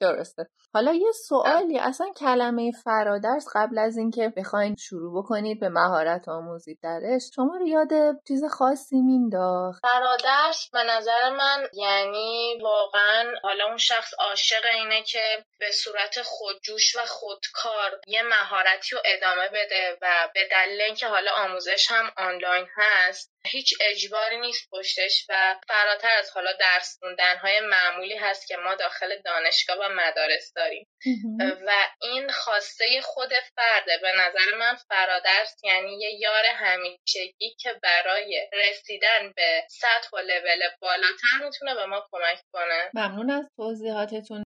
درسته. حالا یه سوالی، اصلا کلمه فرادرس قبل از اینکه بخواین شروع بکنید به مهارت آموزی درش، شما رو یاد چیز خاصی مینداخت؟ فرادرس به نظر من یعنی واقعا حالا اون شخص عاشق اینه که به صورت خودجوش و خودکار یه مهارتی رو ادامه بده و به دلیل اینکه حالا آموزش هم آنلاین هست هیچ اجباری نیست پشتش و فراتر از حالا درس خوندن‌های معمولی هست که ما داخل دانشگاه و مدارس داریم و این خواسته خود فرده. به نظر من فرادرس یعنی یه یار همیشگی که برای رسیدن به سطح و لول بالاتر میتونه به ما کمک کنه. ممنون از توضیحاتتون.